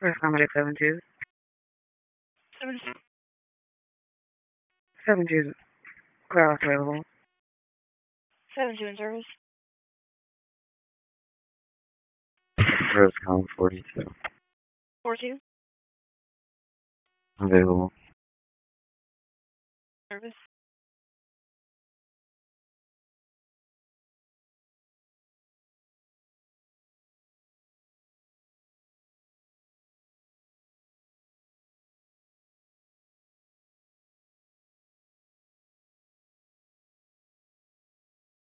First comment at 7-2. 7-2. 7-2. Clear available. 7-2 in service. Rose column 42. 4-2. Available. Service.